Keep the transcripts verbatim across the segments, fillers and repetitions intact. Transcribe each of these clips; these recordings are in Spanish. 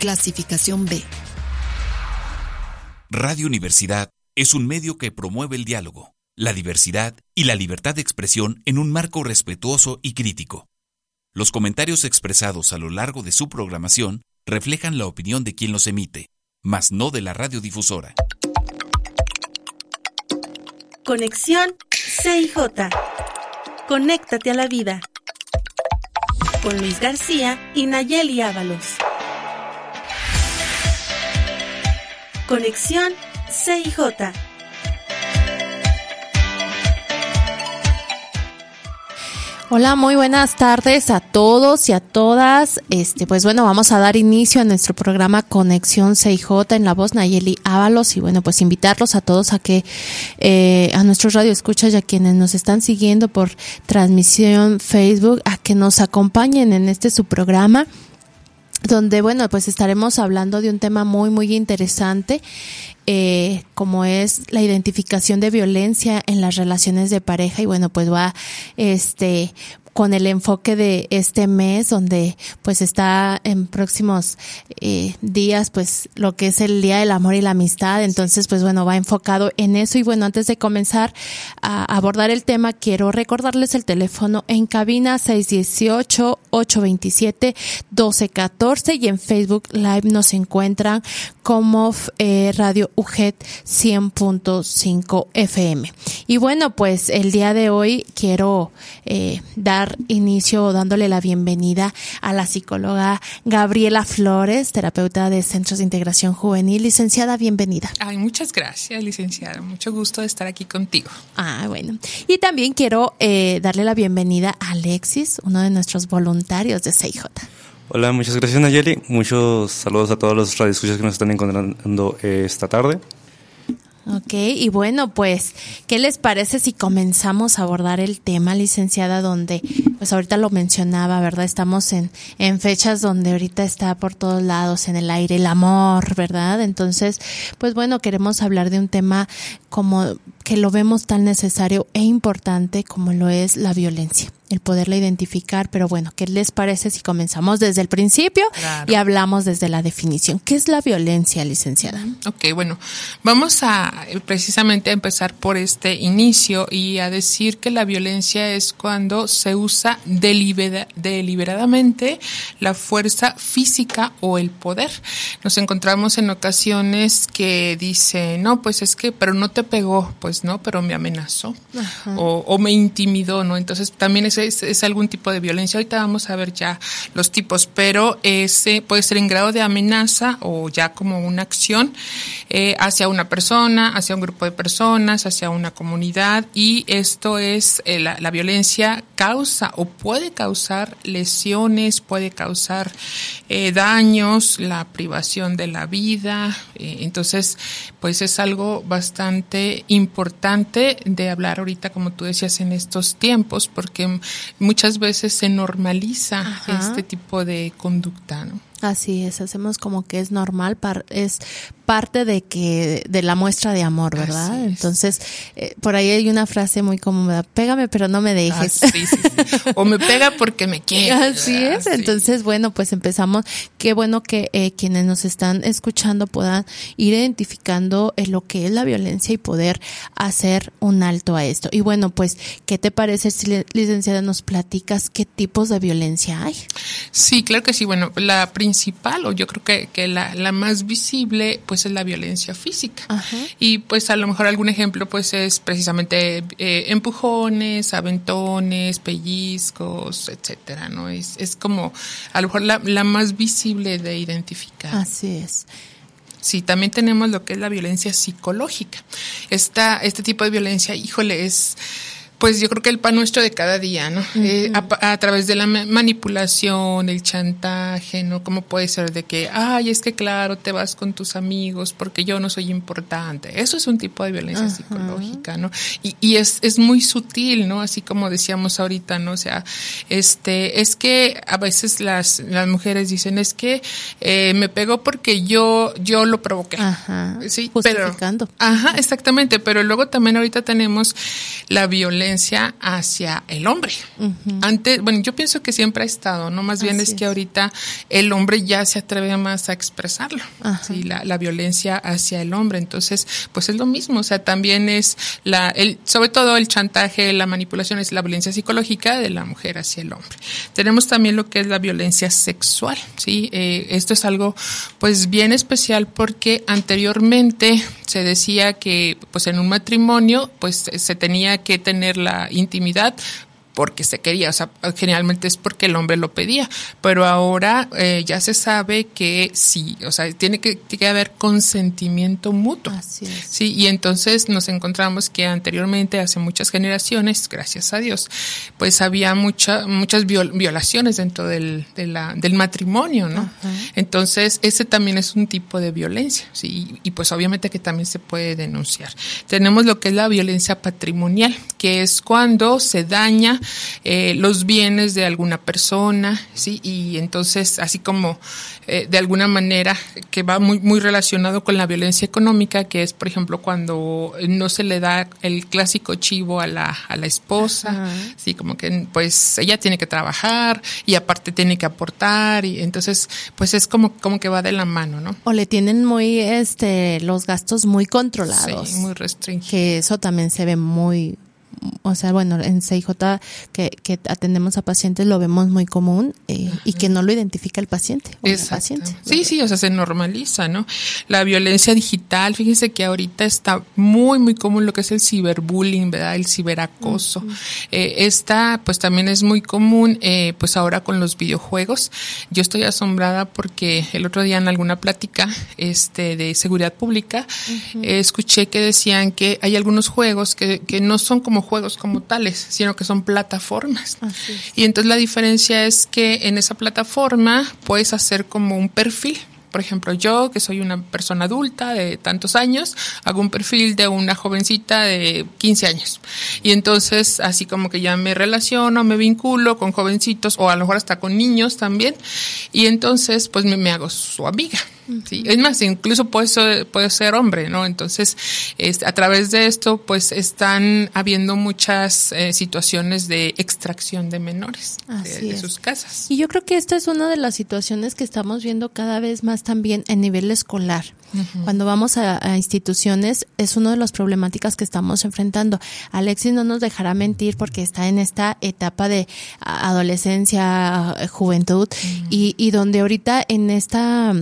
Clasificación B. Radio Universidad es un medio que promueve el diálogo, la diversidad y la libertad de expresión en un marco respetuoso y crítico. Los comentarios expresados a lo largo de su programación reflejan la opinión de quien los emite, mas no de la radiodifusora. Conexión C I J. Conéctate a la vida. Con Luis García y Nayeli Ábalos. Conexión C I J. Hola, muy buenas tardes a todos y a todas. Este, pues bueno, vamos a dar inicio a nuestro programa Conexión C I J en la voz Nayeli Ábalos y bueno, pues invitarlos a todos a que eh, a nuestros radioescuchas y a quienes nos están siguiendo por transmisión Facebook a que nos acompañen en este su programa, donde bueno, pues estaremos hablando de un tema muy muy interesante, eh, como es la identificación de violencia en las relaciones de pareja y bueno, pues va este con el enfoque de este mes, donde pues está en próximos eh, días, pues lo que es el Día del Amor y la Amistad. Entonces, pues bueno, va enfocado en eso. Y bueno, antes de comenzar a abordar el tema, quiero recordarles el teléfono en cabina seis uno ocho, ocho dos siete, uno dos uno cuatro y en Facebook Live nos encuentran como eh, Radio U G E T cien punto cinco F M. Y bueno, pues el día de hoy quiero eh, dar inicio dándole la bienvenida a la psicóloga Gabriela Flores, terapeuta de Centros de Integración Juvenil. Licenciada, bienvenida. Ay, muchas gracias, licenciada. Mucho gusto de estar aquí contigo. Ah, bueno. Y también quiero eh, darle la bienvenida a Alexis, uno de nuestros voluntarios de C I J. Hola, muchas gracias, Nayeli. Muchos saludos a todos los radioescuchas que nos están encontrando eh, esta tarde. Ok, y bueno, pues, ¿qué les parece si comenzamos a abordar el tema, licenciada, donde, pues ahorita lo mencionaba, ¿verdad? Estamos en, en fechas donde ahorita está por todos lados en el aire el amor, ¿verdad? Entonces, pues bueno, queremos hablar de un tema como que lo vemos tan necesario e importante como lo es la violencia, el poderla identificar, pero bueno, ¿qué les parece si comenzamos desde el principio? Claro. Y hablamos desde la definición? ¿Qué es la violencia, licenciada? Ok, bueno, vamos a precisamente a empezar por este inicio y a decir que la violencia es cuando se usa delibera, deliberadamente la fuerza física o el poder. Nos encontramos en ocasiones que dicen, no, pues es que, pero no te pegó, pues no, pero me amenazó o, o me intimidó, ¿no? Entonces también es Es, es algún tipo de violencia. Ahorita vamos a ver ya los tipos, pero ese puede ser en grado de amenaza o ya como una acción eh, hacia una persona, hacia un grupo de personas, hacia una comunidad, y esto es eh, la, la violencia causa o puede causar lesiones, puede causar eh, daños, la privación de la vida. Eh, entonces, pues es algo bastante importante de hablar ahorita, como tú decías, en estos tiempos, porque muchas veces se normaliza Ajá. este tipo de conducta, ¿no? Así es, hacemos como que es normal, par, es parte de que de la muestra de amor, ¿verdad? Entonces, eh, por ahí hay una frase muy cómoda, pégame pero no me dejes. Ah, sí, sí, sí. O me pega porque me quiere. Así es, sí. Entonces, bueno, pues empezamos. Qué bueno que eh, quienes nos están escuchando puedan ir identificando eh, lo que es la violencia y poder hacer un alto a esto. Y bueno, pues, ¿qué te parece si, licenciada, nos platicas qué tipos de violencia hay? Sí, claro que sí. Bueno, la principal principal, o yo creo que, que la, la más visible, pues es la violencia física. Ajá. Y pues a lo mejor algún ejemplo pues es precisamente eh, empujones, aventones, pellizcos, etcétera, ¿no? Es, es como a lo mejor la, la más visible de identificar. Así es. Sí, también tenemos lo que es la violencia psicológica. Esta, este tipo de violencia, híjole, es... Pues yo creo que el pan nuestro de cada día, ¿no? Uh-huh. Eh, a, a través de la manipulación, el chantaje, ¿no? ¿Cómo puede ser de que, ay, es que claro, te vas con tus amigos porque yo no soy importante? Eso es un tipo de violencia uh-huh. psicológica, ¿no? Y, y es, es muy sutil, ¿no? Así como decíamos ahorita, ¿no? O sea, este, es que a veces las, las mujeres dicen, es que eh, me pegó porque yo, yo lo provoqué. Ajá. Sí, justificando. Pero, ajá, exactamente. Pero luego también ahorita tenemos la violencia violencia hacia el hombre. Uh-huh. Antes, bueno, yo pienso que siempre ha estado, ¿no? Más bien Así es que es. ahorita el hombre ya se atreve más a expresarlo, ¿sí? la, la violencia hacia el hombre. Entonces, pues es lo mismo, o sea, también es la, el, sobre todo el chantaje, la manipulación, es la violencia psicológica de la mujer hacia el hombre. Tenemos también lo que es la violencia sexual, ¿sí? Eh, esto es algo, pues, bien especial porque anteriormente se decía que, pues, en un matrimonio, pues, se tenía que tener la intimidad porque se quería, o sea, generalmente es porque el hombre lo pedía, pero ahora eh, ya se sabe que sí, o sea, tiene que, tiene que haber consentimiento mutuo. Así es. Sí, y entonces nos encontramos que anteriormente, hace muchas generaciones, gracias a Dios, pues había mucha, muchas viol, violaciones dentro del, de la, del matrimonio, ¿no? Uh-huh. Entonces, ese también es un tipo de violencia, sí, y, y pues obviamente que también se puede denunciar. Tenemos lo que es la violencia patrimonial, que es cuando se daña Eh, los bienes de alguna persona, sí, y entonces así como eh, de alguna manera que va muy muy relacionado con la violencia económica, que es por ejemplo cuando no se le da el clásico chivo a la a la esposa, uh-huh. sí, como que pues ella tiene que trabajar y aparte tiene que aportar y entonces pues es como como que va de la mano, ¿no? O le tienen muy este los gastos muy controlados, sí, muy restringidos, que eso también se ve muy. O sea, bueno, en C I J que, que atendemos a pacientes lo vemos muy común eh, y que no lo identifica el paciente o la paciente. Sí, sí, o sea, se normaliza, ¿no? La violencia digital, fíjense que ahorita está muy, muy común lo que es el ciberbullying, ¿verdad? El ciberacoso. Uh-huh. Eh, esta, pues también es muy común, eh, pues ahora con los videojuegos. Yo estoy asombrada porque el otro día en alguna plática este, de seguridad pública uh-huh. eh, escuché que decían que hay algunos juegos que, que no son como juegos como tales, sino que son plataformas. Así es. Y entonces la diferencia es que en esa plataforma puedes hacer como un perfil. Por ejemplo, yo, que soy una persona adulta de tantos años, hago un perfil de una jovencita de quince años. Y entonces, así como que ya me relaciono, me vinculo con jovencitos, o a lo mejor hasta con niños también. Y entonces, pues me, me hago su amiga. Sí, es más, incluso puede ser, puede ser hombre, ¿no? Entonces, este, a través de esto, pues están habiendo muchas eh, situaciones de extracción de menores de, de sus casas. Y yo creo que esta es una de las situaciones que estamos viendo cada vez más también en nivel escolar. Uh-huh. Cuando vamos a, a instituciones, es una de las problemáticas que estamos enfrentando. Alexis no nos dejará mentir porque está en esta etapa de adolescencia, juventud, uh-huh. y, y donde ahorita en esta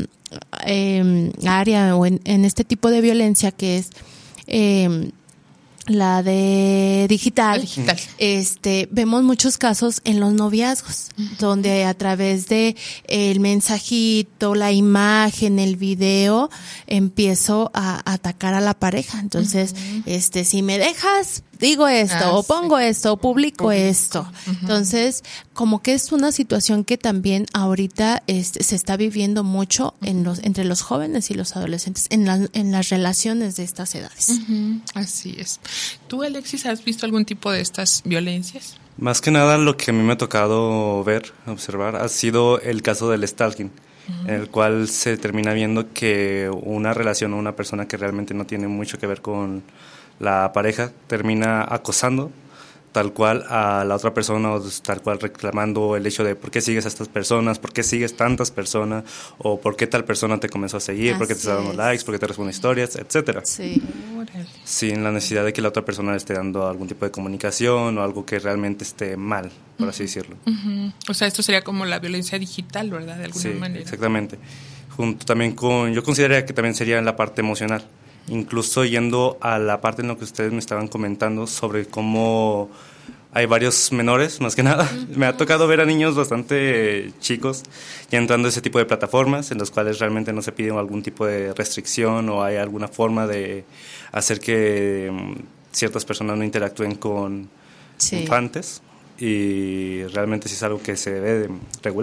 eh, área o en, en este tipo de violencia que es eh, la de digital, digital, este, vemos muchos casos en los noviazgos, uh-huh. donde a través de el mensajito, la imagen, el video, empiezo a, a atacar a la pareja. Entonces, uh-huh. este, si me dejas, digo esto, ah, o pongo sí. esto, o publico, publico. esto. Uh-huh. Entonces, como que es una situación que también ahorita este, se está viviendo mucho uh-huh. en los, entre los jóvenes y los adolescentes, en, la, en las relaciones de estas edades. Uh-huh. Así es. ¿Tú, Alexis, has visto algún tipo de estas violencias? Más que nada, lo que a mí me ha tocado ver, observar, ha sido el caso del stalking, uh-huh. en el cual se termina viendo que una relación o una persona que realmente no tiene mucho que ver con la pareja termina acosando tal cual a la otra persona, o tal cual reclamando el hecho de por qué sigues a estas personas, por qué sigues tantas personas, o por qué tal persona te comenzó a seguir, Así por qué te está dando likes, por qué te responde historias, etcétera. Sí. Sin la necesidad de que la otra persona le esté dando algún tipo de comunicación o algo que realmente esté mal, por uh-huh. así decirlo. Uh-huh. O sea, esto sería como la violencia digital, ¿verdad? De alguna sí, manera. Exactamente. Junto también con, yo consideraría que también sería en la parte emocional. Incluso yendo a la parte en lo que ustedes me estaban comentando sobre cómo hay varios menores, más que nada. Uh-huh. Me ha tocado ver a niños bastante chicos ya entrando a ese tipo de plataformas en los cuales realmente no se pide algún tipo de restricción o hay alguna forma de hacer que um, ciertas personas no interactúen con sí. infantes, y realmente sí es algo que se debe de regular.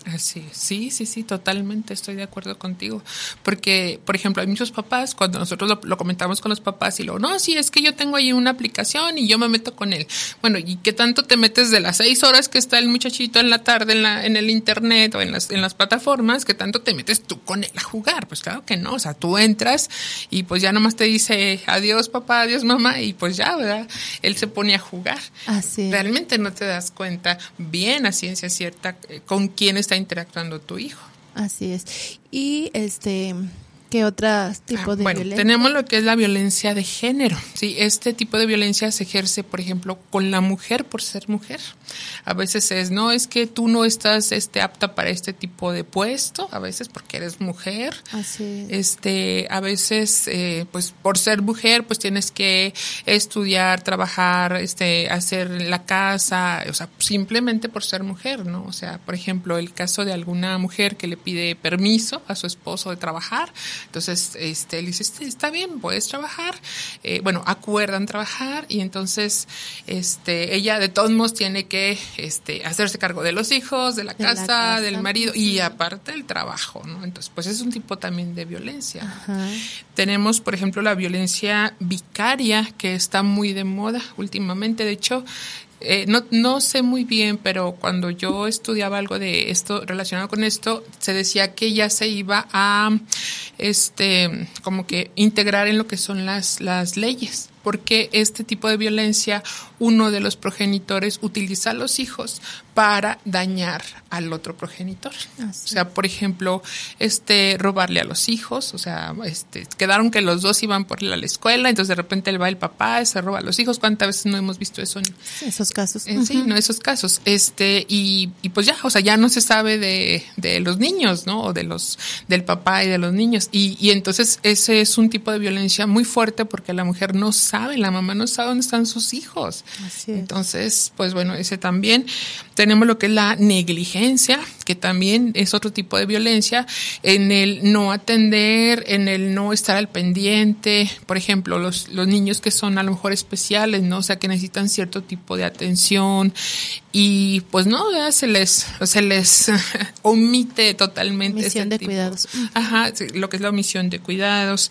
Así es. Sí, sí, sí, totalmente estoy de acuerdo contigo. Porque, por ejemplo, hay muchos papás, cuando nosotros lo, lo comentamos con los papás y luego, no, sí, es que yo tengo ahí una aplicación y yo me meto con él. Bueno, ¿y qué tanto te metes de las seis horas que está el muchachito en la tarde en, la, en el internet o en las, en las plataformas? ¿Qué tanto te metes tú con él a jugar? Pues claro que no, o sea, tú entras y pues ya nomás te dice adiós papá, adiós mamá y pues ya, ¿verdad? Él se pone a jugar. Así es. Realmente no te das cuenta bien a ciencia cierta eh, con quién está interactuando tu hijo. Así es. Y este, ¿qué otro tipo ah, de bueno, violencia? Tenemos lo que es la violencia de género. Sí, este tipo de violencia se ejerce, por ejemplo, con la mujer por ser mujer. A veces es, no, es que tú no estás este, apta para este tipo de puesto, a veces porque eres mujer. Así es. Este, a veces, eh, pues por ser mujer, pues tienes que estudiar, trabajar, este, hacer la casa, o sea, simplemente por ser mujer, ¿no? O sea, por ejemplo, el caso de alguna mujer que le pide permiso a su esposo de trabajar. Entonces, este, él dice, está bien, puedes trabajar. Eh, bueno, acuerdan trabajar y entonces, este, ella de todos modos tiene que, este, hacerse cargo de los hijos, de la, de casa, la casa, del marido y aparte el trabajo, ¿no? Entonces, pues es un tipo también de violencia. Ajá. Tenemos, por ejemplo, la violencia vicaria que está muy de moda últimamente. De hecho, Eh, no, no sé muy bien, pero cuando yo estudiaba algo de esto relacionado con esto, se decía que ya se iba a, este, como que integrar en lo que son las, las leyes, porque este tipo de violencia, uno de los progenitores utiliza a los hijos para dañar al otro progenitor. Así. O sea, por ejemplo, este, robarle a los hijos, o sea, este, quedaron que los dos iban por la escuela, entonces de repente él va el papá, se roba a los hijos. ¿Cuántas veces no hemos visto eso? En, esos casos. En, sí, no, esos casos. Este, y, y pues ya, o sea, ya no se sabe de, de los niños, ¿no? O de los, del papá y de los niños. Y, y entonces ese es un tipo de violencia muy fuerte porque la mujer no sabe, la mamá no sabe dónde están sus hijos. Así es. Entonces, pues bueno, ese también. Tenemos lo que es la negligencia, que también es otro tipo de violencia, en el no atender, en el no estar al pendiente. Por ejemplo, los, los niños que son a lo mejor especiales, ¿no? O sea, que necesitan cierto tipo de atención y pues no, ¿verdad? se les se les omite totalmente. Omisión de tipo. cuidados. Ajá, sí, lo que es la omisión de cuidados.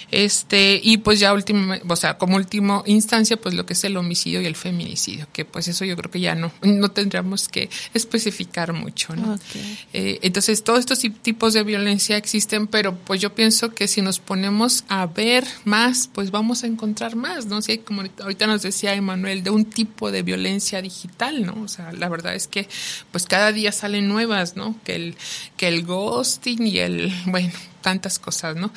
Este, y pues ya último, o sea, como última instancia, pues lo que es el homicidio y el feminicidio, que pues eso yo creo que ya no, no tendríamos que especificar mucho, ¿no? Okay. Eh, entonces, todos estos tipos de violencia existen, pero pues yo pienso que si nos ponemos a ver más, pues vamos a encontrar más, ¿no? Si hay, como ahorita nos decía Emanuel, de un tipo de violencia digital, ¿no? O sea, la verdad es que pues cada día salen nuevas, ¿no? Que el, que el ghosting y el, bueno, tantas cosas, ¿no?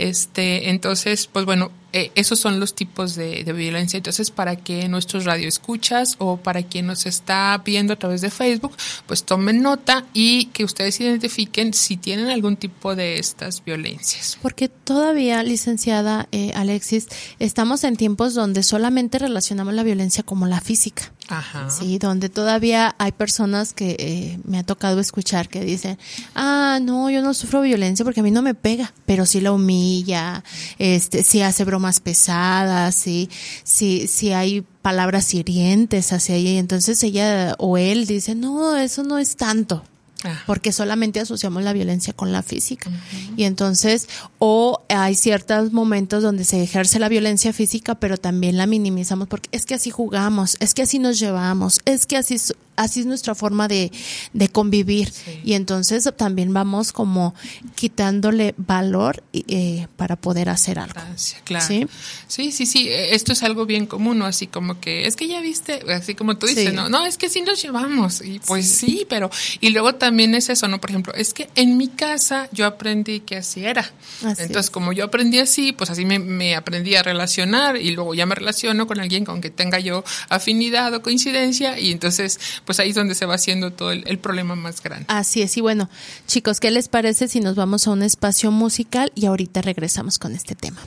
Este, entonces, pues bueno, eh, esos son los tipos de, de violencia. Entonces, para que nuestros radioescuchas o para quien nos está viendo a través de Facebook, pues tomen nota y que ustedes identifiquen si tienen algún tipo de estas violencias. Porque todavía, licenciada eh, Alexis, estamos en tiempos donde solamente relacionamos la violencia como la física. Ajá. Sí, donde todavía hay personas que eh, me ha tocado escuchar que dicen, ah, no, yo no sufro violencia porque a mí no me pega, pero sí la humilla, este, sí hace bromas pesadas, sí, sí, sí hay palabras hirientes hacia ella, y entonces ella o él dice, no, eso no es tanto. Ah. Porque solamente asociamos la violencia con la física. Uh-huh. Y entonces, o hay ciertos momentos donde se ejerce la violencia física, pero también la minimizamos porque es que así jugamos, es que así nos llevamos, es que así, así es nuestra forma de, de convivir. Sí. Y entonces también vamos como quitándole valor eh, para poder hacer algo. Claro. ¿Sí? sí, sí, sí. Esto es algo bien común, ¿no? Así como que, es que ya viste, así como tú dices, sí. no, no, es que así nos llevamos. Y pues sí, sí pero, y luego también También es eso, ¿no? Por ejemplo, es que en mi casa yo aprendí que así era. Así Entonces, es. como yo aprendí así, pues así me, me aprendí a relacionar y luego ya me relaciono con alguien con que tenga yo afinidad o coincidencia y entonces, pues ahí es donde se va haciendo todo el, el problema más grande. Así es. Y bueno, chicos, ¿qué les parece si nos vamos a un espacio musical y ahorita regresamos con este tema?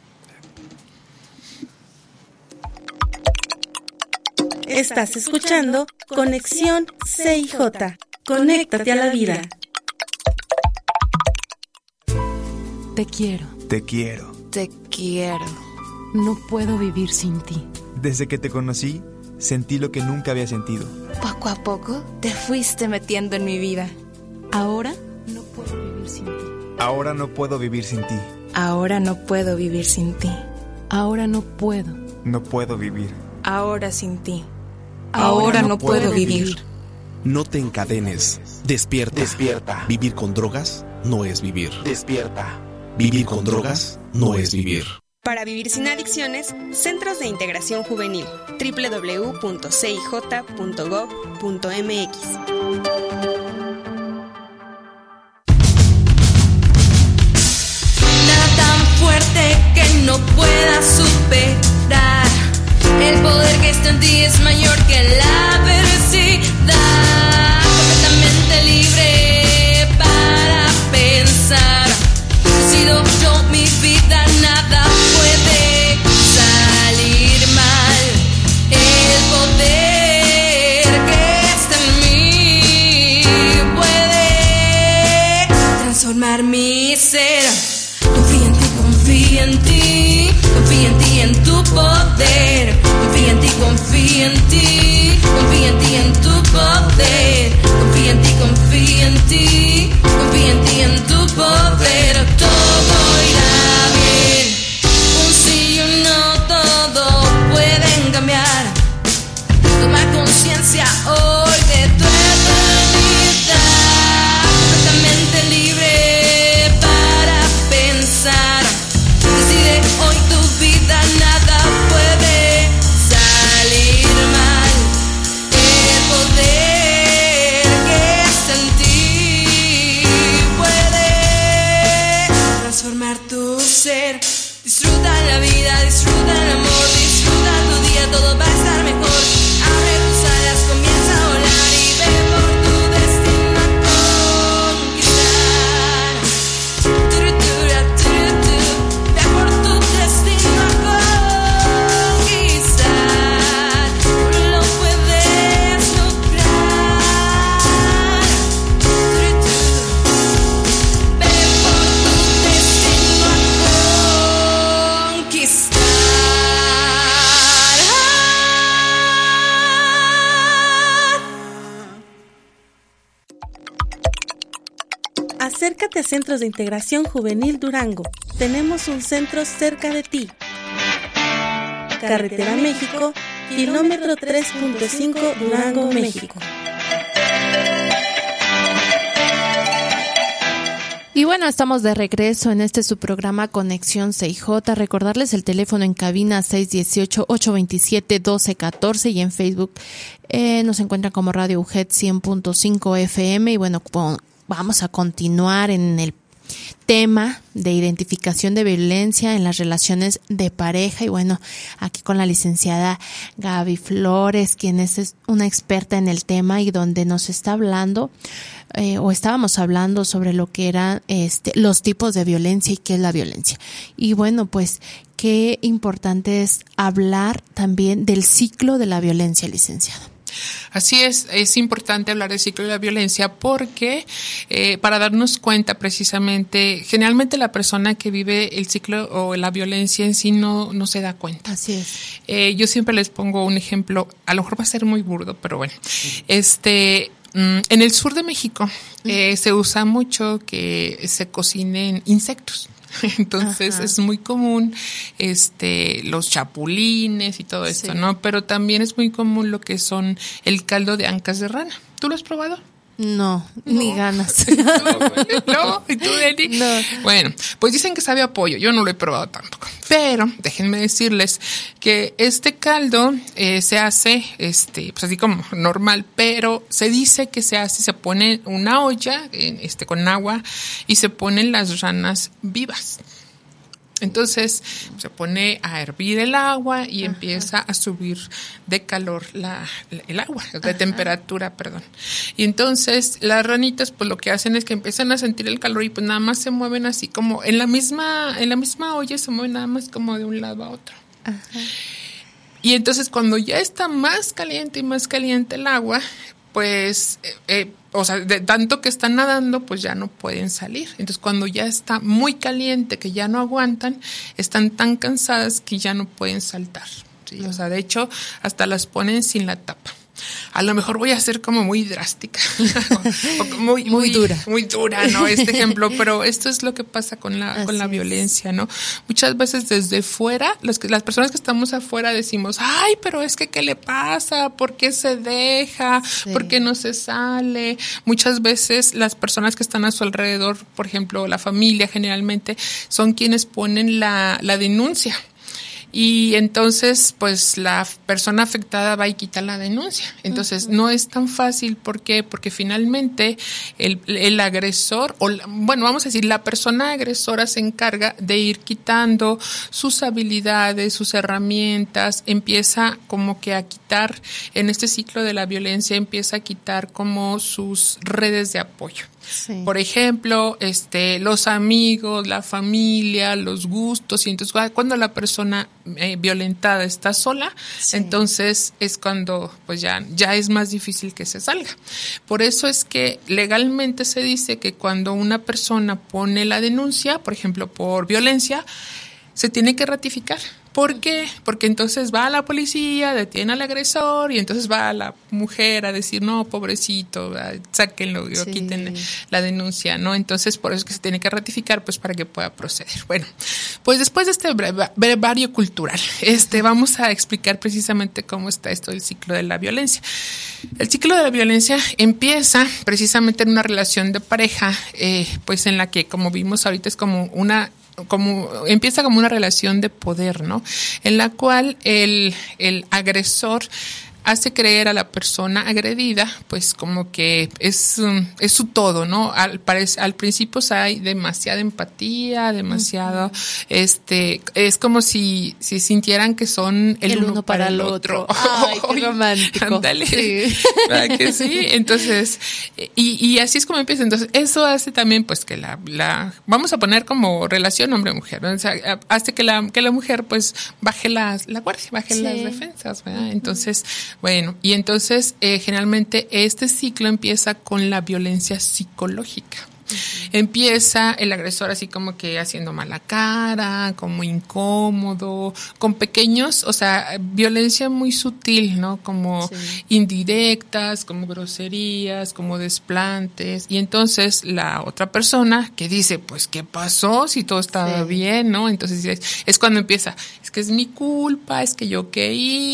Estás escuchando Conexión C I J. Conéctate a la vida. Te quiero. Te quiero. Te quiero. No puedo vivir sin ti. Desde que te conocí, sentí lo que nunca había sentido. Poco a poco te fuiste metiendo en mi vida. Ahora no puedo vivir sin ti. Ahora no puedo vivir sin ti. Ahora no puedo vivir sin ti. Ahora no puedo. No puedo vivir. Ahora sin ti. Ahora no puedo vivir. No te encadenes. Despierta. Despierta. Vivir con drogas no es vivir. Despierta. Vivir con drogas no es vivir. Para vivir sin adicciones, Centros de Integración Juvenil, doble u doble u doble u punto c i j punto gov punto m x. Nada tan fuerte que no puedas superar. El poder que está en ti es mayor que la adversidad. Completamente libre para pensar. Decido yo mi vida, nada puede salir mal. El poder que está en mí puede transformar mi ser. Confía en ti, confía en ti, confía en ti, en tu poder. Confía en ti, confía en ti, confía en ti, en tu poder. Confía en ti, confía en ti, confía en ti, en tu poder. Todo irá bien. Un sí y un no, todo pueden cambiar. Toma conciencia hoy de tu eternidad. Completamente libre para pensar. Decide hoy tu vida, nada puede salir mal. El poder que está en ti puede transformar tu ser. Disfruta la vida, disfruta el amor, disfruta tu día, todo va a estar mejor. Abre tus alas, comienza a volar y ve por tu destino a conquistar. Turutura, turutú, ve por tu destino a conquistar. Tú lo puedes lograr. Turutú, ve por tu destino a conquistar. Acércate a Centros de Integración Juvenil Durango. Tenemos un centro cerca de ti. Carretera México, kilómetro tres punto cinco, Durango, México. Y bueno, estamos de regreso en este su programa Conexión C I J. Recordarles el teléfono en cabina seis uno ocho, ocho dos siete, uno dos uno cuatro y en Facebook eh, nos encuentran como Radio U G E D cien punto cinco F M. Y bueno, vamos a continuar en el tema de identificación de violencia en las relaciones de pareja. Y bueno, aquí con la licenciada Gaby Flores, quien es una experta en el tema y donde nos está hablando eh, o estábamos hablando sobre lo que eran este, los tipos de violencia y qué es la violencia. Y bueno, pues qué importante es hablar también del ciclo de la violencia, licenciada. Así es, es importante hablar del ciclo de la violencia porque eh, para darnos cuenta precisamente, generalmente la persona que vive el ciclo o la violencia en sí no, no se da cuenta. Así es. Eh, yo siempre les pongo un ejemplo, a lo mejor va a ser muy burdo, pero bueno, este... En el sur de México eh, se usa mucho que se cocinen insectos. Entonces Ajá. es muy común este los chapulines y todo esto, sí. ¿no? Pero también es muy común lo que son el caldo de ancas de rana. ¿Tú lo has probado? No, no. Ni ganas. No, ¿y tú, Eli? No. Bueno, pues dicen que sabe a pollo. Yo no lo he probado tampoco. Pero déjenme decirles que este caldo eh, se hace, este, pues así como normal, pero se dice que se hace, se pone una olla este, con agua y se ponen las ranas vivas. Entonces se pone a hervir el agua y Ajá. empieza a subir de calor la, la el agua, de Ajá. temperatura, perdón. Y entonces las ranitas pues lo que hacen es que empiezan a sentir el calor y pues nada más se mueven así como en la misma en la misma olla, se mueven nada más como de un lado a otro. Ajá. Y entonces cuando ya está más caliente y más caliente el agua, pues eh, eh, o sea, de tanto que están nadando, pues ya no pueden salir. Entonces, cuando ya está muy caliente, que ya no aguantan, están tan cansadas que ya no pueden saltar. ¿Sí? O sea, de hecho, hasta las ponen sin la tapa. A lo mejor voy a ser como muy drástica, o, o muy, muy, muy dura. Muy dura, ¿no? Este ejemplo, pero esto es lo que pasa con la, Así con la es. violencia, ¿no? Muchas veces desde fuera, los que, las personas que estamos afuera decimos, ay, pero es que ¿qué le pasa? ¿Por qué se deja? Sí. ¿Por qué no se sale? Muchas veces las personas que están a su alrededor, por ejemplo, la familia generalmente, son quienes ponen la, la denuncia. Y entonces, pues, la persona afectada va y quita la denuncia. Entonces, uh-huh. no es tan fácil. ¿Por qué? Porque finalmente el, el agresor, o la, bueno, vamos a decir, la persona agresora se encarga de ir quitando sus habilidades, sus herramientas, empieza como que a quitar, en este ciclo de la violencia, empieza a quitar como sus redes de apoyo. Sí. Por ejemplo, este, los amigos, la familia, los gustos, y entonces cuando la persona eh, violentada está sola, sí. entonces es cuando pues ya, ya es más difícil que se salga. Por eso es que legalmente se dice que cuando una persona pone la denuncia, por ejemplo, por violencia, se tiene que ratificar. ¿Por qué? Porque entonces va a la policía, detiene al agresor y entonces va a la mujer a decir, no, pobrecito, sáquenlo, sí. quiten la denuncia, ¿no? Entonces, por eso es que se tiene que ratificar, pues, para que pueda proceder. Bueno, pues después de este brevario cultural, este, vamos a explicar precisamente cómo está esto del ciclo de la violencia. El ciclo de la violencia empieza precisamente en una relación de pareja, eh, pues en la que, como vimos ahorita, es como una como empieza como una relación de poder, ¿no? En la cual el, el agresor hace creer a la persona agredida, pues como que es, es su todo, ¿no? Al, al principio o sea, hay demasiada empatía, demasiado, uh-huh. este, es como si, si sintieran que son el, el uno, uno para, para el otro. otro. Ay, qué romántico. Ándale. Sí. ¿Verdad que sí? Entonces, y, y así es como empieza. Entonces, eso hace también, pues, que la, la, vamos a poner como relación hombre-mujer, ¿no? O sea, hace que la, que la mujer, pues, baje la, la guardia, baje sí. las defensas, ¿verdad? Uh-huh. Entonces, bueno, y entonces eh, generalmente este ciclo empieza con la violencia psicológica. Uh-huh. Empieza el agresor así como que haciendo mala cara, como incómodo, con pequeños, o sea, violencia muy sutil, ¿no? Como sí. indirectas, como groserías, como desplantes. Y entonces la otra persona que dice, pues, ¿qué pasó? Si todo estaba sí. bien, ¿no? Entonces es, es cuando empieza, es que es mi culpa, es que yo qué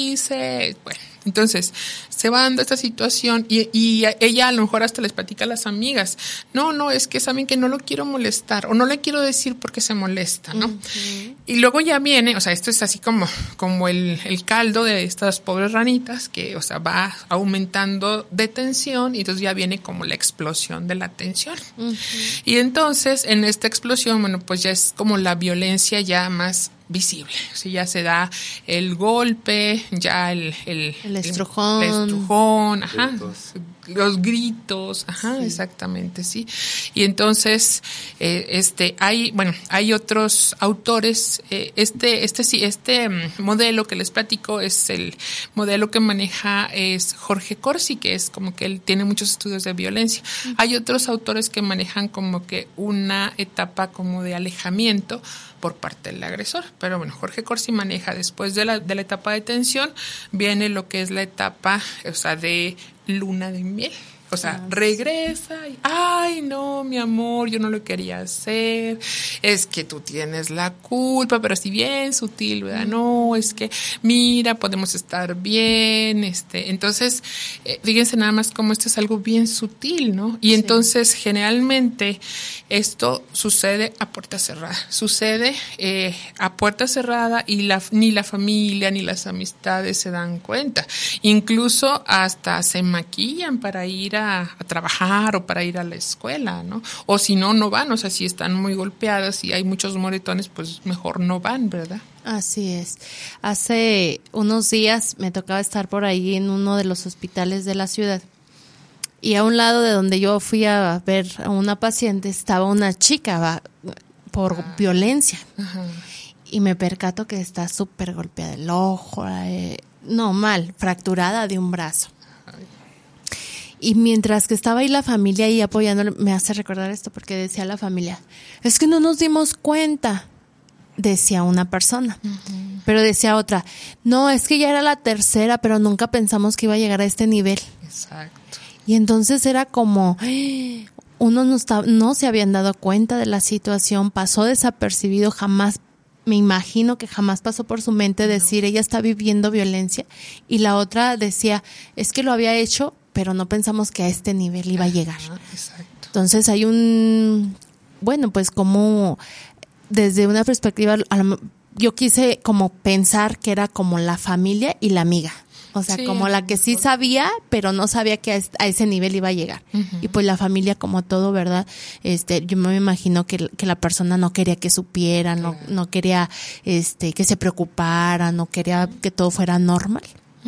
hice, bueno. Entonces, se va dando esta situación y, y ella a lo mejor hasta les platica a las amigas. No, no, es que saben que no lo quiero molestar o no le quiero decir porque se molesta, ¿no? Uh-huh. Y luego ya viene, o sea, esto es así como, como el, el caldo de estas pobres ranitas que, o sea, va aumentando de tensión y entonces ya viene como la explosión de la tensión. Uh-huh. Y entonces, en esta explosión, bueno, pues ya es como la violencia ya más visible, o sea, ya se da el golpe, ya el el, el estrujón, el, el estrujón, ajá, gritos. los gritos, ajá, sí. exactamente, sí. Y entonces, eh, este, hay, bueno, hay otros autores, eh, este, este sí, este modelo que les platico es el modelo que maneja es Jorge Corsi, que es como que él tiene muchos estudios de violencia. Uh-huh. Hay otros autores que manejan como que una etapa como de alejamiento por parte del agresor. Pero bueno, Jorge Corsi maneja después de la, de la etapa de tensión, viene lo que es la etapa, o sea, de luna de miel. O sea, ah, regresa y, ay, no, mi amor, yo no lo quería hacer, es que tú tienes la culpa, pero así bien sutil, ¿verdad? No, es que, mira, podemos estar bien, este, entonces, eh, fíjense nada más cómo esto es algo bien sutil, ¿no? Y sí. entonces, generalmente, esto sucede a puerta cerrada, sucede eh, a puerta cerrada y la, ni la familia ni las amistades se dan cuenta, incluso hasta se maquillan para ir A, a trabajar o para ir a la escuela, ¿no? O si no, no van, o sea, si están muy golpeadas y hay muchos moretones, pues mejor no van, ¿verdad? Así es. Hace unos días me tocaba estar por ahí en uno de los hospitales de la ciudad y a un lado de donde yo fui a ver a una paciente estaba una chica va, por ah. violencia. Ajá. Y me percato que está súper golpeada el ojo, eh, no mal, fracturada de un brazo. Y mientras que estaba ahí la familia ahí apoyándole, me hace recordar esto porque decía la familia, es que no nos dimos cuenta, decía una persona. Uh-huh. Pero decía otra, no, es que ya era la tercera, pero nunca pensamos que iba a llegar a este nivel. Exacto. Y entonces era como, uno no, está, no se habían dado cuenta de la situación, pasó desapercibido, jamás, me imagino que jamás pasó por su mente decir, ella está viviendo violencia. Y la otra decía, es que lo había hecho, pero no pensamos que a este nivel iba a llegar. Ajá, exacto. Entonces hay un, bueno, pues como desde una perspectiva, yo quise como pensar que era como la familia y la amiga. O sea, sí, como la que sí sabía, pero no sabía que a ese nivel iba a llegar. Uh-huh. Y pues la familia, como todo, ¿verdad? Este, yo me imagino que, que la persona no quería que supiera, no, no quería este, que se preocupara, no quería que todo fuera normal.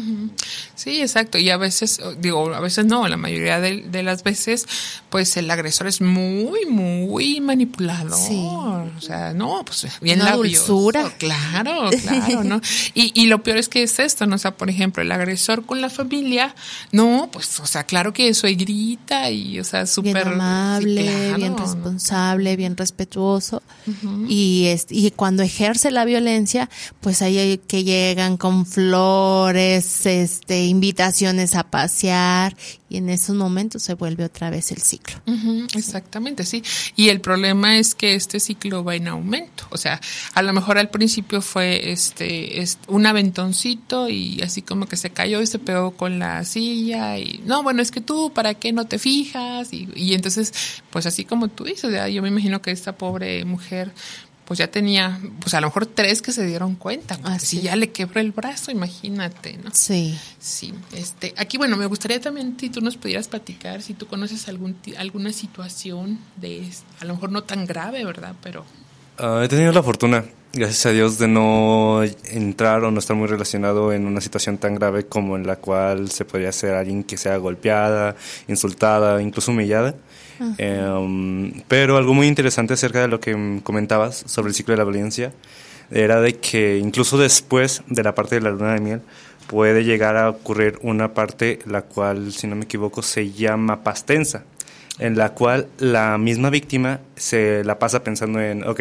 Sí, exacto. Y a veces, digo, a veces no, la mayoría de, de las veces, pues el agresor es muy, muy manipulador. Sí. O sea, no, pues bien Una labioso. Dulzura. Claro, claro, ¿no? Y, y lo peor es que es esto, ¿no? O sea, por ejemplo, el agresor con la familia, no, pues, o sea, claro que eso grita y, o sea, súper... Bien amable, sí, claro, bien responsable, bien respetuoso. Uh-huh. Y, es, y cuando ejerce la violencia, pues ahí hay que llegan con flores, este, invitaciones a pasear, y en esos momentos se vuelve otra vez el ciclo. Uh-huh, exactamente, sí. Y el problema es que este ciclo va en aumento. O sea, a lo mejor al principio fue este, este un aventoncito y así como que se cayó y se pegó con la silla y no, bueno, es que tú, ¿para qué no te fijas? Y, y entonces, pues así como tú dices, ya, yo me imagino que esta pobre mujer pues ya tenía, pues a lo mejor tres que se dieron cuenta. Ah, si sí. Ya le quebró el brazo, imagínate, ¿no? Sí. Sí. Este, aquí, bueno, me gustaría también si tú nos pudieras platicar, si tú conoces algún alguna situación de, a lo mejor no tan grave, ¿verdad? Pero... Uh, he tenido la fortuna, gracias a Dios, de no entrar o no estar muy relacionado en una situación tan grave como en la cual se podría ser alguien que sea golpeada, insultada, incluso humillada. Uh-huh. Eh, pero algo muy interesante acerca de lo que comentabas sobre el ciclo de la violencia era de que incluso después de la parte de la luna de miel puede llegar a ocurrir una parte la cual, si no me equivoco, se llama paz tensa, en la cual la misma víctima se la pasa pensando en, ok,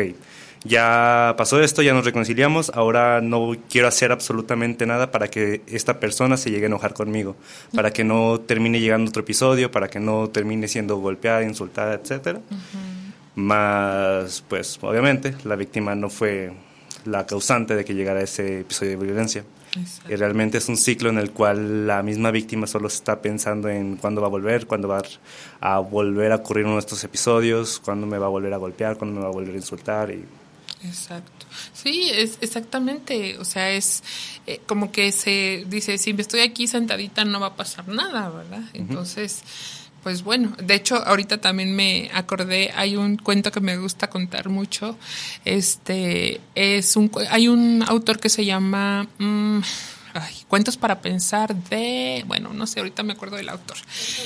ya pasó esto, ya nos reconciliamos, ahora no quiero hacer absolutamente nada para que esta persona se llegue a enojar conmigo, para que no termine llegando otro episodio, para que no termine siendo golpeada, insultada, etcétera. Uh-huh. Más, pues, obviamente, la víctima no fue la causante de que llegara ese episodio de violencia. Exacto. Y realmente es un ciclo en el cual la misma víctima solo está pensando en cuándo va a volver, cuándo va a volver a ocurrir uno de estos episodios, cuándo me va a volver a golpear, cuándo me va a volver a insultar y... Exacto. Sí, es exactamente, o sea, es eh, como que se dice, si me estoy aquí sentadita no va a pasar nada, ¿verdad? Entonces, uh-huh. Pues bueno, de hecho ahorita también me acordé, hay un cuento que me gusta contar mucho, este, es un, hay un autor que se llama... Mmm, Ay, Cuentos para pensar de, bueno, no sé, ahorita me acuerdo del autor.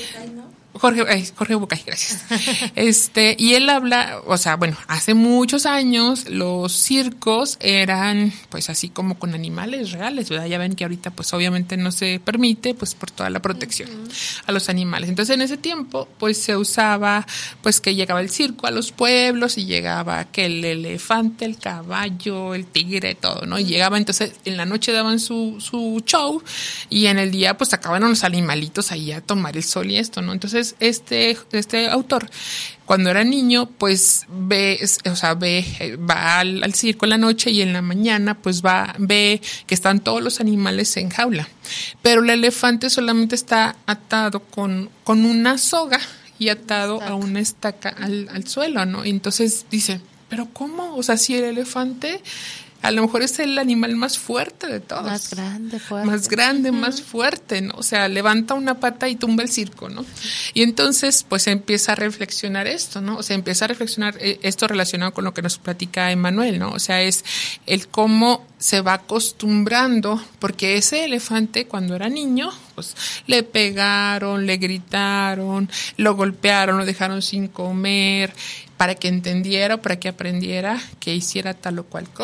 Jorge, ay, Jorge Bucay, gracias. Este, y él habla, o sea, bueno, hace muchos años los circos eran, pues, así como con animales reales, ¿verdad? Ya ven que ahorita, pues, obviamente no se permite, pues, por toda la protección uh-huh. a los animales. Entonces, en ese tiempo, pues, se usaba, pues, que llegaba el circo a los pueblos y llegaba que el elefante, el caballo, el tigre, todo, ¿no? Y llegaba, entonces, en la noche daban su, su show y en el día, pues, sacaban los animalitos ahí a tomar el sol y esto, ¿no? Entonces, este este autor cuando era niño pues ve o sea ve va al, al circo en la noche y en la mañana pues va ve que están todos los animales en jaula, pero el elefante solamente está atado con con una soga y atado estaca. a una estaca al, al suelo, ¿no? Y entonces dice, pero ¿cómo? O sea, si el elefante a lo mejor es el animal más fuerte de todos. Más grande, fuerte. Más grande, uh-huh. más fuerte, ¿no? O sea, levanta una pata y tumba el circo, ¿no? Y entonces, pues, empieza a reflexionar esto, ¿no? O sea, empieza a reflexionar esto relacionado con lo que nos platica Emmanuel, ¿no? O sea, es el cómo se va acostumbrando, porque ese elefante, cuando era niño, pues, le pegaron, le gritaron, lo golpearon, lo dejaron sin comer, para que entendiera o para que aprendiera que hiciera tal o cual cosa.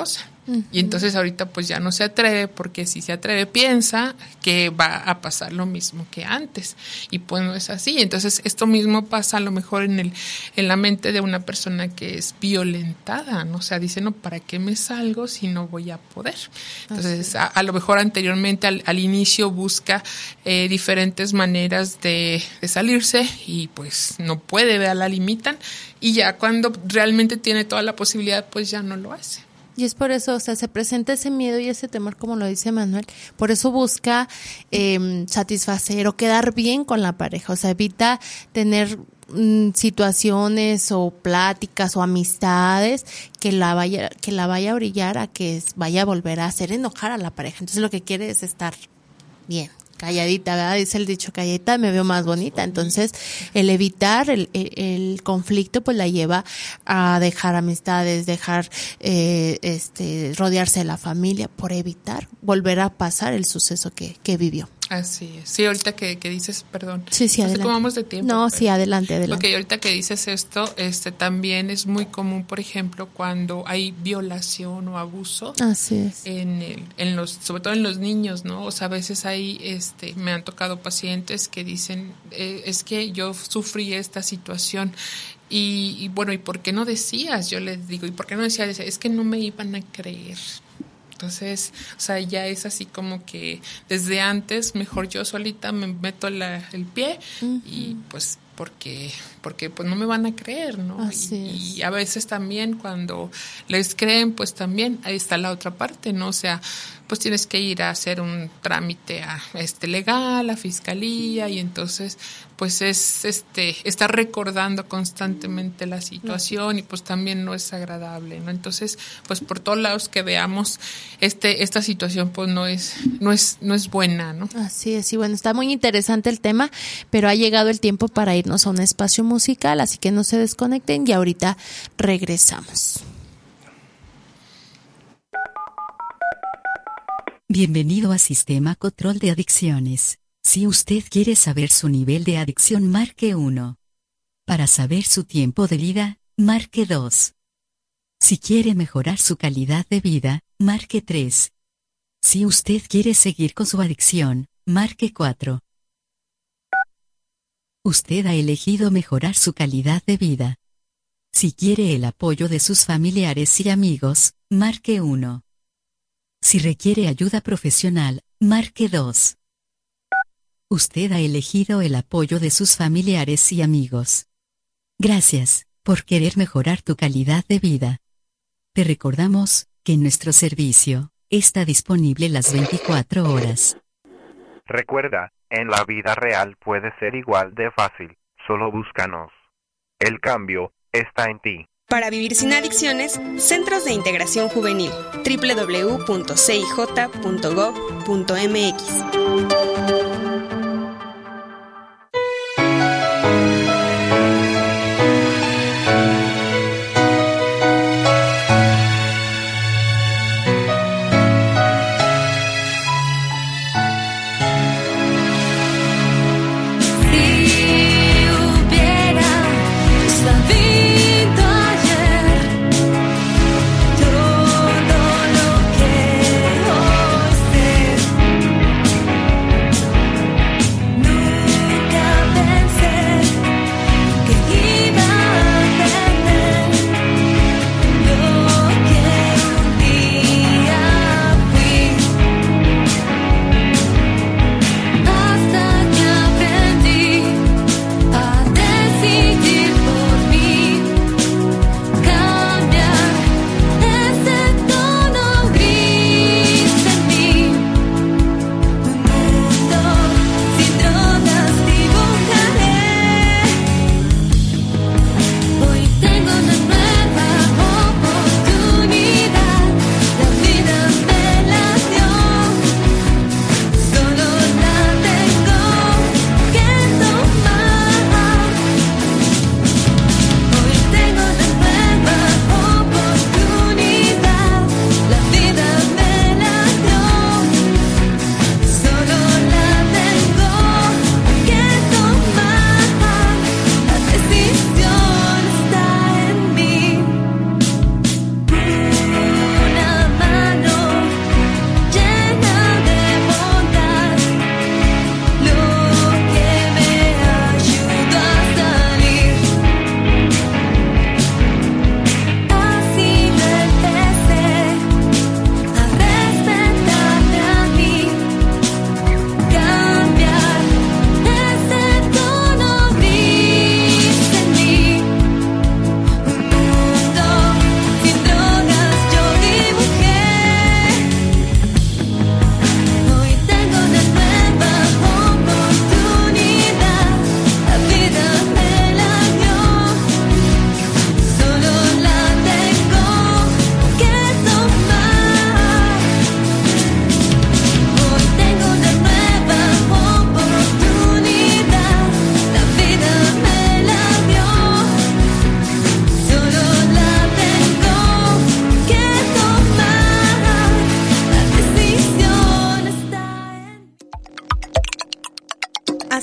Uh-huh. Y entonces ahorita pues ya no se atreve, porque si se atreve piensa que va a pasar lo mismo que antes, y pues no es así. Entonces esto mismo pasa a lo mejor en el en la mente de una persona que es violentada, ¿no? O sea, dice, no, ¿para qué me salgo si no voy a poder? Entonces a, a lo mejor anteriormente al, al inicio busca eh, diferentes maneras de, de salirse, y pues no puede, ¿verdad? La limitan, y ya cuando realmente tiene toda la posibilidad pues ya no lo hace. Y es por eso, o sea, se presenta ese miedo y ese temor, como lo dice Manuel. Por eso busca eh, satisfacer o quedar bien con la pareja. O sea, evita tener mm, situaciones o pláticas o amistades que la vaya que la vaya a orillar a que vaya a volver a hacer enojar a la pareja. Entonces lo que quiere es estar bien, calladita, ¿verdad? Dice el dicho, calladita me veo más bonita. Entonces, el evitar el, el, el conflicto, pues la lleva a dejar amistades, dejar, eh, este, rodearse de la familia, por evitar volver a pasar el suceso que, que vivió. Así es. Sí, ahorita que, que dices, perdón. Sí, sí, no adelante. sé cómo vamos de tiempo. No, sí, adelante, adelante. Porque ahorita que dices esto, este, también es muy común, por ejemplo, cuando hay violación o abuso. Así es. En el, en los, sobre todo en los niños, ¿no? O sea, a veces hay, este, me han tocado pacientes que dicen, eh, es que yo sufrí esta situación. Y, y bueno, ¿y por qué no decías? Yo les digo, ¿y por qué no decías? Es que no me iban a creer. Entonces, o sea, ya es así como que desde antes mejor yo solita me meto la, el pie uh-huh. y pues porque porque pues no me van a creer, ¿no? Así y, es. y a veces también cuando les creen, pues también ahí está la otra parte, ¿no? O sea, pues tienes que ir a hacer un trámite a este legal, a fiscalía, y entonces pues es este estar recordando constantemente la situación uh-huh. y pues también no es agradable, ¿no? Entonces, pues por todos lados que veamos este esta situación pues no es no es no es buena, ¿no? Así es. Y bueno, está muy interesante el tema, pero ha llegado el tiempo para irnos a un espacio musical, así que no se desconecten y ahorita regresamos. Bienvenido a Sistema Control de Adicciones. Si usted quiere saber su nivel de adicción, marque uno. Para saber su tiempo de vida, marque dos. Si quiere mejorar su calidad de vida, marque tres. Si usted quiere seguir con su adicción, marque cuatro. Usted ha elegido mejorar su calidad de vida. Si quiere el apoyo de sus familiares y amigos, marque uno. Si requiere ayuda profesional, marque dos. Usted ha elegido el apoyo de sus familiares y amigos. Gracias por querer mejorar tu calidad de vida. Te recordamos que nuestro servicio está disponible las veinticuatro horas. Recuerda, en la vida real puede ser igual de fácil, solo búscanos. El cambio está en ti. Para vivir sin adicciones, Centros de Integración Juvenil, doble u doble u doble u punto c i j punto gov punto m x. Todo lo que hoy sé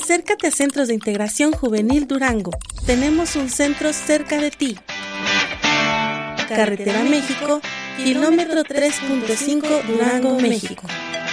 Acércate a Centros de Integración Juvenil Durango. Tenemos un centro cerca de ti. Carretera México, kilómetro tres punto cinco, Durango, México.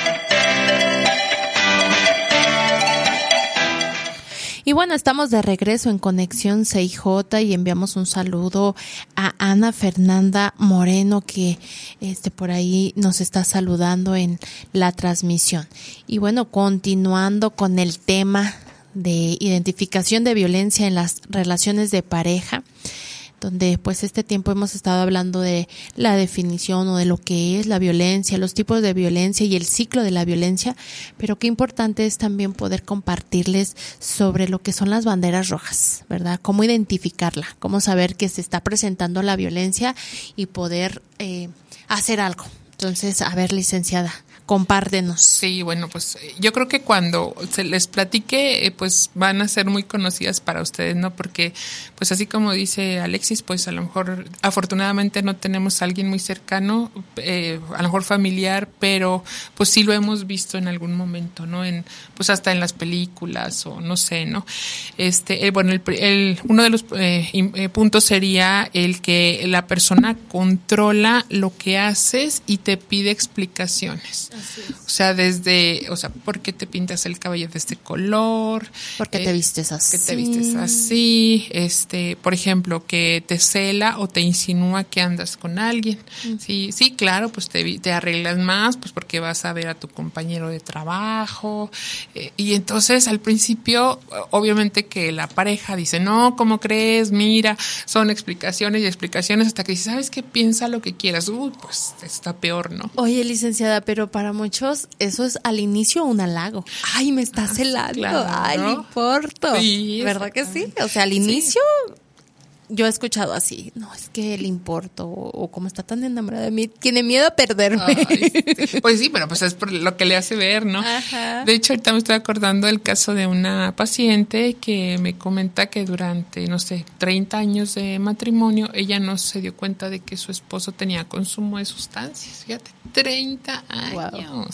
Y bueno, estamos de regreso en Conexión C I J y enviamos un saludo a Ana Fernanda Moreno, que este por ahí nos está saludando en la transmisión. Y bueno, continuando con el tema de identificación de violencia en las relaciones de pareja, donde pues este tiempo hemos estado hablando de la definición o de lo que es la violencia, los tipos de violencia y el ciclo de la violencia, pero qué importante es también poder compartirles sobre lo que son las banderas rojas, ¿verdad? Cómo identificarla, cómo saber que se está presentando la violencia y poder eh, hacer algo. Entonces, a ver, licenciada, compártenos. Sí, bueno, pues yo creo que cuando se les platique, pues van a ser muy conocidas para ustedes, ¿no? Porque, pues así como dice Alexis, pues a lo mejor, afortunadamente no tenemos a alguien muy cercano, eh, a lo mejor familiar, pero pues sí lo hemos visto en algún momento, ¿no? En, pues hasta en las películas o no sé, ¿no? Este, eh, bueno, el, el, uno de los eh, eh, puntos sería el que la persona controla lo que haces y te pide explicaciones. O sea, desde, o sea, ¿por qué te pintas el cabello de este color? ¿Por qué eh, te vistes así? ¿Por qué te vistes así? Este, por ejemplo, que te cela o te insinúa que andas con alguien. Mm. Sí, sí, claro, pues te, te arreglas más, pues porque vas a ver a tu compañero de trabajo. Eh, y entonces, al principio, obviamente que la pareja dice, no, ¿cómo crees? Mira, son explicaciones y explicaciones hasta que dices, ¿sabes qué? Piensa lo que quieras. Uy, pues está peor, ¿no? Oye, licenciada, pero para Para muchos eso es al inicio un halago. Ay, me está celando. Claro. Ay, le importo. Sí, ¿verdad que sí? O sea, al inicio sí. Yo he escuchado así, no, es que le importo, o, o como está tan enamorada de mí, tiene miedo a perderme. Ay, pues sí, pero pues es por lo que le hace ver, ¿no? Ajá. De hecho, ahorita me estoy acordando del caso de una paciente que me comenta que durante, no sé, treinta años de matrimonio, ella no se dio cuenta de que su esposo tenía consumo de sustancias. Fíjate, treinta años. Wow.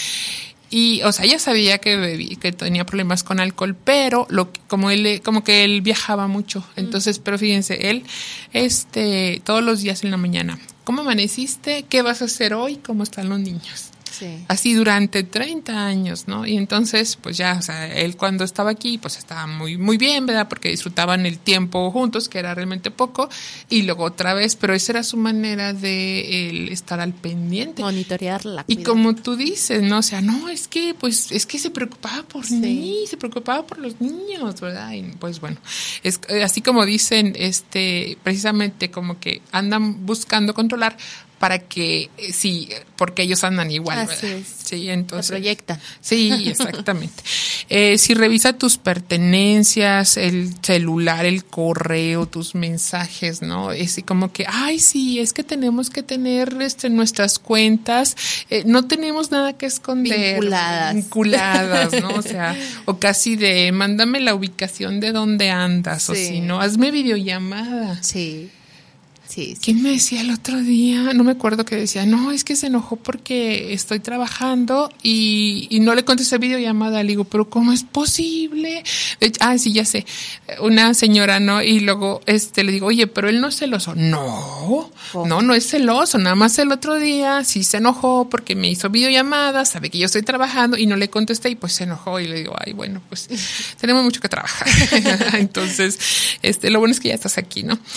Y, o sea, ella sabía que bebía, que tenía problemas con alcohol, pero lo como él, como que él viajaba mucho. Entonces, mm. pero fíjense, él, este, todos los días en la mañana, ¿cómo amaneciste? ¿Qué vas a hacer hoy? ¿Cómo están los niños? Sí. Así durante treinta años, ¿no? Y entonces, pues ya, o sea, él cuando estaba aquí, pues estaba muy, muy bien, ¿verdad? Porque disfrutaban el tiempo juntos, que era realmente poco, y luego otra vez, pero esa era su manera de él estar al pendiente. Monitorearla. Y como tú dices, ¿no? O sea, no, es que, pues, es que se preocupaba por sí. mí, se preocupaba por los niños, ¿verdad? Y pues bueno, es así como dicen, este, precisamente como que andan buscando controlar, para que, sí, porque ellos andan igual, Así ¿verdad? Es. Sí, entonces. Se proyectan. Sí, exactamente. eh, si revisa tus pertenencias, el celular, el correo, tus mensajes, ¿no? Es como que, ay, sí, es que tenemos que tener este, nuestras cuentas, eh, no tenemos nada que esconder. Vinculadas. Vinculadas, ¿no? O sea, o casi de, mándame la ubicación de dónde andas, sí. O si no, hazme videollamada. Sí. Sí, sí. ¿Quién me decía el otro día? No me acuerdo que decía, no, es que se enojó porque estoy trabajando y, y no le contesté videollamada. Le digo, pero ¿cómo es posible? Ah, sí, ya sé. Una señora, ¿no? Y luego este le digo, oye, pero él no es celoso. No, ¿Cómo? no, no es celoso. Nada más el otro día sí se enojó porque me hizo videollamada, sabe que yo estoy trabajando y no le contesté y pues se enojó. Y le digo, ay, bueno, pues tenemos mucho que trabajar. Entonces, este, lo bueno es que ya estás aquí, ¿no?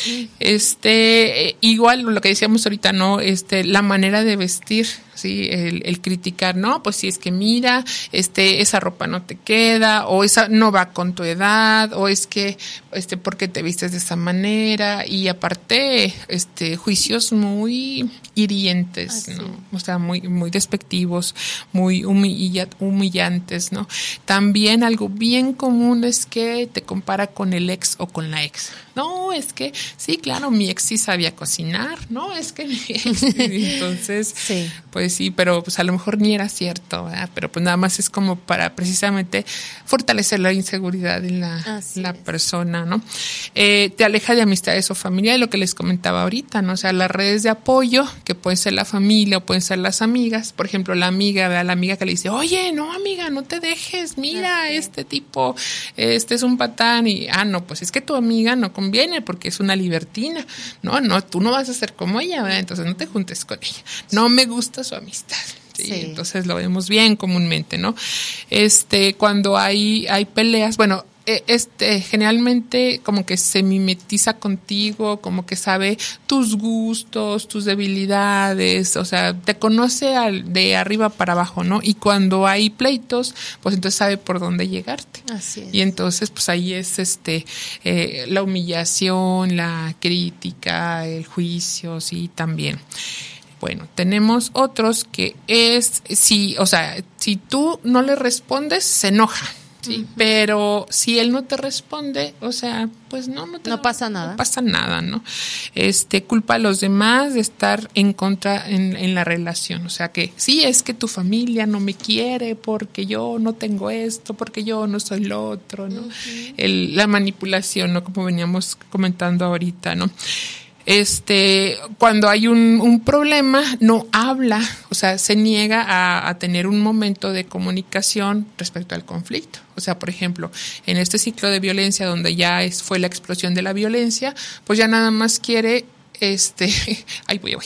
Este, Eh, igual lo que decíamos ahorita, ¿no? Este, la manera de vestir, sí, el, el criticar, ¿no? Pues si es que mira, este, esa ropa no te queda, o esa no va con tu edad, o es que, este, ¿por qué te vistes de esa manera? Y aparte, este, juicios muy hirientes, ah, ¿no? Sí. O sea, muy, muy despectivos, muy humilla, humillantes, ¿no? También algo bien común es que te compara con el ex o con la ex. No, no, es que, sí, claro, mi ex sí sabía cocinar, no, es que mi ex, entonces, sí. Pues sí, pero pues a lo mejor ni era cierto, ¿verdad? Pero pues nada más es como para precisamente fortalecer la inseguridad en la, la persona, ¿no? Eh, te aleja de amistades o familia, de lo que les comentaba ahorita, ¿no? O sea, las redes de apoyo, que pueden ser la familia o pueden ser las amigas, por ejemplo, la amiga, ¿verdad? La amiga que le dice, oye, no, amiga, no te dejes, mira, okay. este tipo, este es un patán, y, ah, no, pues es que tu amiga no conviene porque es una libertina, no, no, tú no vas a ser como ella, ¿verdad? Entonces no te juntes con ella, no me gusta su amistad. Sí, sí. Entonces lo vemos bien comúnmente, ¿no? Este, cuando hay, hay peleas, bueno, este, generalmente como que se mimetiza contigo, como que sabe tus gustos, tus debilidades, o sea, te conoce al, de arriba para abajo, ¿no? Y cuando hay pleitos, pues entonces sabe por dónde llegarte. Así es. Y entonces, pues ahí es este, eh, la humillación, la crítica, el juicio, sí, también. Bueno, tenemos otros que es, si, o sea, si tú no le respondes, se enoja. Sí, uh-huh. Pero si él no te responde, o sea, pues no, no, te, no pasa nada. No pasa nada, ¿no? Este, culpa a los demás de estar en contra en, en la relación. O sea que sí, es que tu familia no me quiere porque yo no tengo esto, porque yo no soy lo otro, ¿no? Uh-huh. El, la manipulación, ¿no? Como veníamos comentando ahorita, ¿no? Este, cuando hay un, un problema, no habla, o sea, se niega a, a tener un momento de comunicación respecto al conflicto. O sea, por ejemplo, en este ciclo de violencia donde ya es, fue la explosión de la violencia, pues ya nada más quiere, este, ay, voy, voy,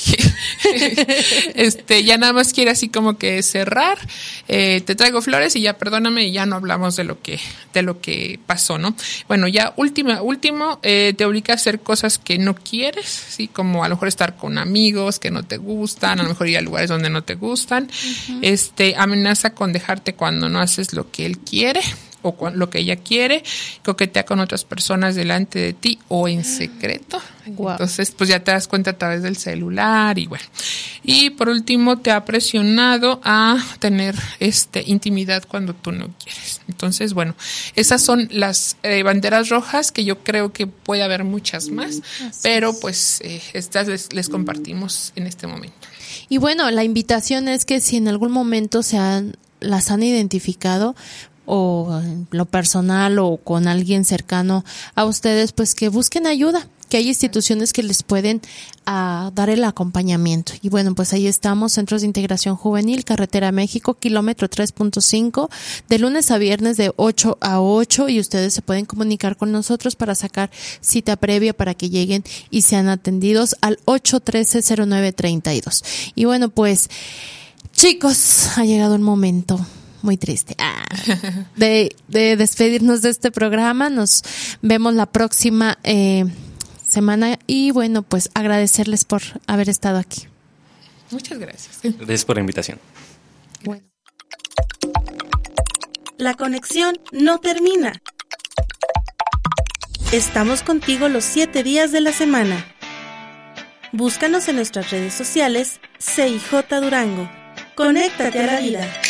este, ya nada más quiere así como que cerrar, eh, te traigo flores y ya perdóname y ya no hablamos de lo que, de lo que pasó, ¿no? Bueno, ya última, último, eh, te obliga a hacer cosas que no quieres, sí, como a lo mejor estar con amigos que no te gustan, a lo mejor ir a lugares donde no te gustan, uh-huh. este, amenaza con dejarte cuando no haces lo que él quiere o con lo que ella quiere, coquetea con otras personas delante de ti o en secreto. Wow. Entonces, pues ya te das cuenta a través del celular y bueno. Y por último, te ha presionado a tener este intimidad cuando tú no quieres. Entonces, bueno, esas son las eh, banderas rojas que yo creo que puede haber muchas más, Así pero es. pues eh, estas les, les compartimos en este momento. Y bueno, la invitación es que si en algún momento se han, las han identificado, o en lo personal o con alguien cercano a ustedes, pues que busquen ayuda, que hay instituciones que les pueden uh, dar el acompañamiento. Y bueno, pues ahí estamos, Centros de Integración Juvenil, Carretera México, kilómetro tres punto cinco, de lunes a viernes de ocho a ocho, y ustedes se pueden comunicar con nosotros para sacar cita previa para que lleguen y sean atendidos al ocho uno tres cero nueve tres dos. Y bueno, pues chicos, ha llegado el momento muy triste ah, de, de despedirnos de este programa. Nos vemos la próxima eh, semana y bueno, pues agradecerles por haber estado aquí. Muchas gracias. Gracias por la invitación. Bueno. La conexión no termina. Estamos contigo los siete días de la semana. Búscanos en nuestras redes sociales C I J Durango. Conéctate a la vida.